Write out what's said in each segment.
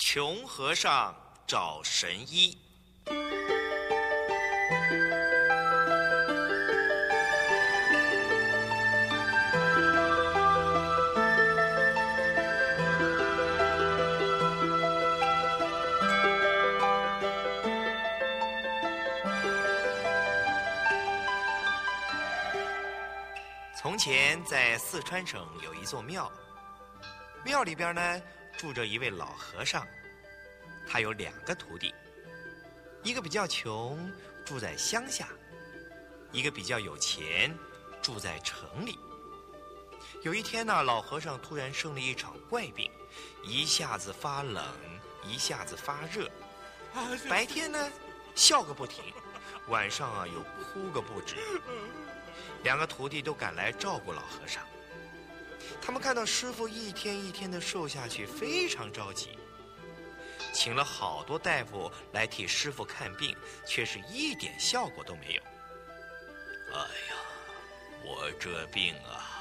穷和尚找神医。从前在四川省有一座庙，庙里边呢住着一位老和尚，他有2个徒弟，一个比较穷，住在乡下；一个比较有钱，住在城里。有一天呢，老和尚突然生了一场怪病，一下子发冷，一下子发热，白天呢笑个不停，晚上又哭个不止。2个徒弟都赶来照顾老和尚，他们看到师父一天一天的瘦下去，非常着急，请了好多大夫来替师父看病，却是一点效果都没有。哎呀，我这病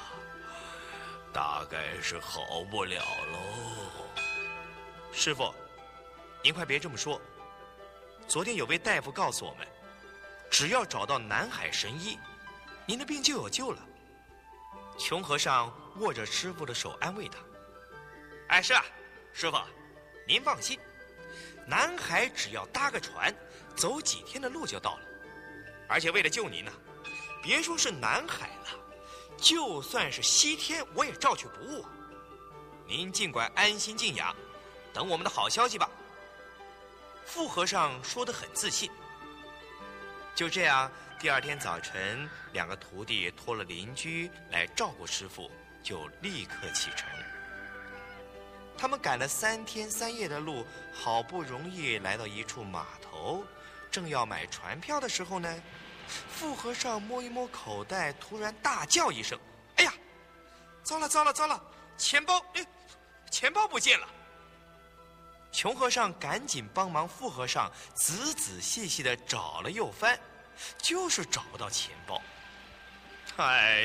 大概是好不了喽。师父，您快别这么说，昨天有位大夫告诉我们，只要找到南海神医，您的病就有救了。穷和尚握着师傅的手安慰他：哎，是啊，师傅，您放心，南海只要搭个船，走几天的路就到了。而且为了救您呢，别说是南海了，就算是西天我也照去不误。您尽管安心静养，等我们的好消息吧。富和尚说得很自信。就这样，第2天早晨，2个徒弟托了邻居来照顾师傅，就立刻启程。他们赶了3天3夜的路，好不容易来到一处码头，正要买船票的时候呢，富和尚摸一摸口袋，突然大叫一声：哎呀，糟了糟了糟了，钱包不见了！穷和尚赶紧帮忙富和尚仔仔细细地找了又翻，就是找不到钱包。哎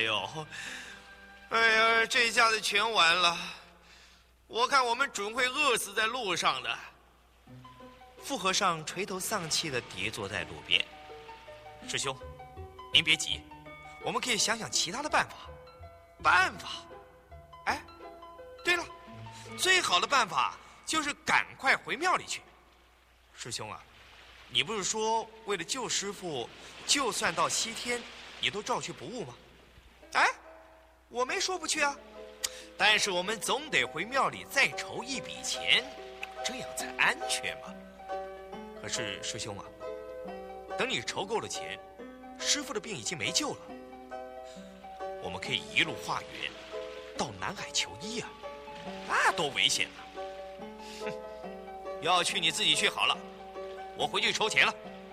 呀，这下子全完了，我看我们准会饿死在路上的。富和尚垂头丧气地跌坐在路边。师兄，您别急，我们可以想想其他的办法。办法？哎，对了，最好的办法就是赶快回庙里去。师兄啊，你不是说为了救师父，就算到西天你都照去不误吗？哎，我没说不去啊，但是我们总得回庙里再筹一笔钱，这样才安全嘛。可是师兄啊，等你筹够了钱，师父的病已经没救了，我们可以一路化缘到南海求医啊，那多危险啊！哼，要去你自己去好了，我回去筹钱了。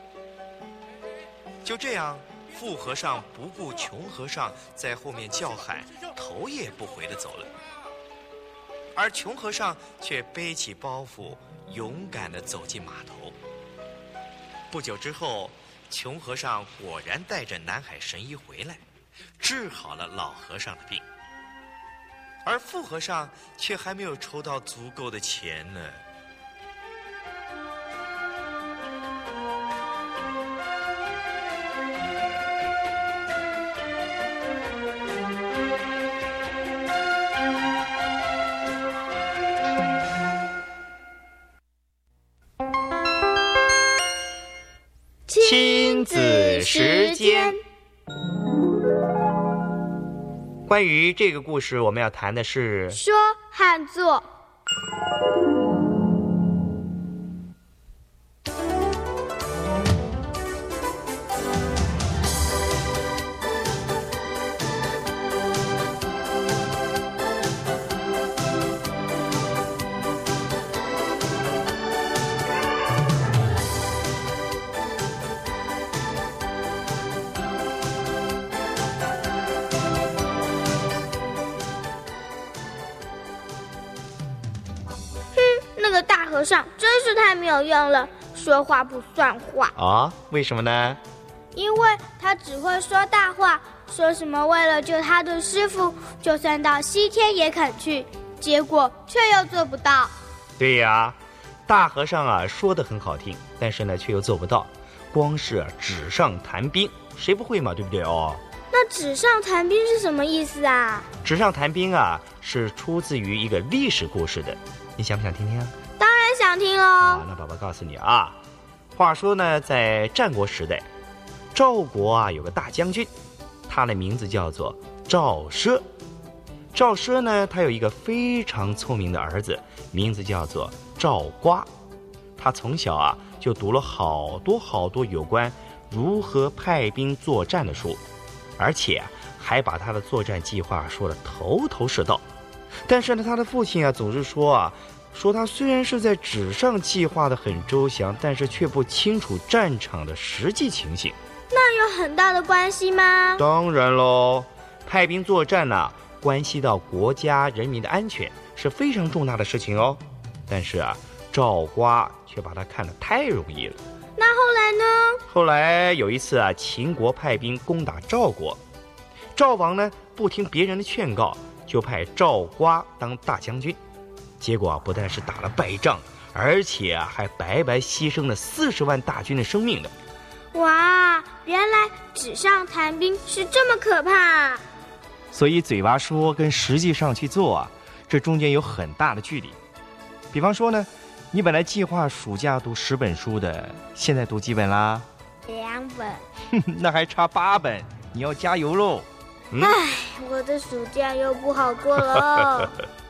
就这样，富和尚不顾穷和尚在后面叫喊，头也不回地走了。而穷和尚却背起包袱，勇敢地走进码头。不久之后，穷和尚果然带着南海神医回来，治好了老和尚的病。而富和尚却还没有筹到足够的钱呢。亲子时间。关于这个故事，我们要谈的是说和做。大和尚真是太没有用了，说话不算话啊？为什么呢？ 因为他只会说大话，说什么为了救他的师父，就算到西天也肯去，结果却又做不到。 对呀， 大和尚啊说得很好听，但是呢却又做不到，光是纸上谈兵，谁不会嘛，对不对哦？ 那纸上谈兵是什么意思啊？ 纸上谈兵啊是出自于一个历史故事的，你想不想听听啊？ 当然想听喽。 那宝宝告诉你啊，话说呢，在战国时代，赵国啊有个大将军，他的名字叫做赵奢。赵奢呢，他有一个非常聪明的儿子，名字叫做赵瓜。他从小啊就读了好多有关如何派兵作战的书，而且还把他的作战计划说得头头是道。但是呢，他的父亲啊总是说他虽然是在纸上计划得很周详，但是却不清楚战场的实际情形。 那有很大的关系吗？ 当然喽，派兵作战呢，关系到国家人民的安全，是非常重大的事情哦。但是赵瓜却把他看得太容易了。 那后来呢？ 后来有一次秦国派兵攻打赵国，赵王呢不听别人的劝告，就派赵瓜当大将军。结果不但是打了败仗，而且还白白牺牲了40万大军的生命的。 哇，原来纸上谈兵是这么可怕。 所以嘴巴说跟实际上去做这中间有很大的距离。比方说呢，你本来计划暑假读10本书的，现在读几本啦 ？2本。 那还差8本，你要加油喽。 唉，我的暑假又不好过了。